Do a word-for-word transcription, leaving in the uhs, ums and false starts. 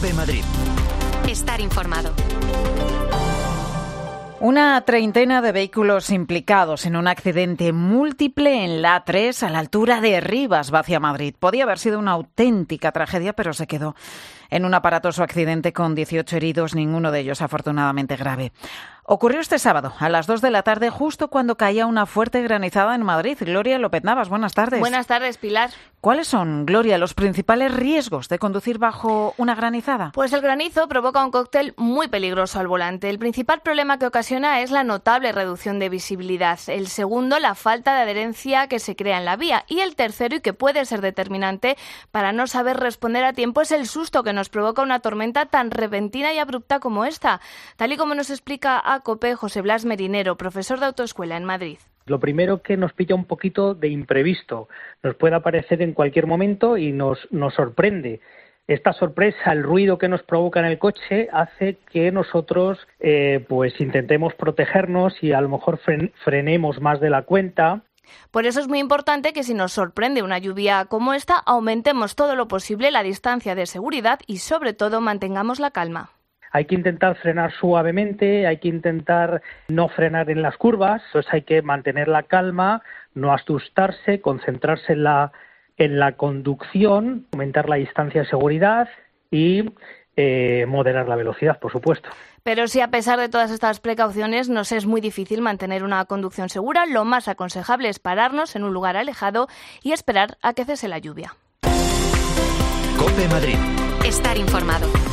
COPE Madrid. Estar informado. Una treintena de vehículos implicados en un accidente múltiple en la A tres a la altura de Rivas, va hacia Madrid. Podía haber sido una auténtica tragedia, pero se quedó en un aparatoso accidente con dieciocho heridos, ninguno de ellos afortunadamente grave. Ocurrió este sábado a las dos de la tarde, justo cuando caía una fuerte granizada en Madrid. Gloria López Navas, buenas tardes. Buenas tardes, Pilar. ¿Cuáles son, Gloria, los principales riesgos de conducir bajo una granizada? Pues el granizo provoca un cóctel muy peligroso al volante. El principal problema que ocasiona es la notable reducción de visibilidad. El segundo, la falta de adherencia que se crea en la vía. Y el tercero, y que puede ser determinante para no saber responder a tiempo, es el susto que nos provoca una tormenta tan repentina y abrupta como esta. Tal y como nos explica a COPE José Blas Merinero, profesor de autoescuela en Madrid. Lo primero que nos pilla un poquito de imprevisto. Nos puede aparecer en cualquier momento y nos, nos sorprende. Esta sorpresa, el ruido que nos provoca en el coche, hace que nosotros eh, pues intentemos protegernos y a lo mejor fren- frenemos más de la cuenta. Por eso es muy importante que si nos sorprende una lluvia como esta, aumentemos todo lo posible la distancia de seguridad y sobre todo mantengamos la calma. Hay que intentar frenar suavemente, hay que intentar no frenar en las curvas, entonces hay que mantener la calma, no asustarse, concentrarse en la, en la conducción, aumentar la distancia de seguridad y eh, moderar la velocidad, por supuesto. Pero si a pesar de todas estas precauciones nos es muy difícil mantener una conducción segura, lo más aconsejable es pararnos en un lugar alejado y esperar a que cese la lluvia. COPE Madrid. Estar informado.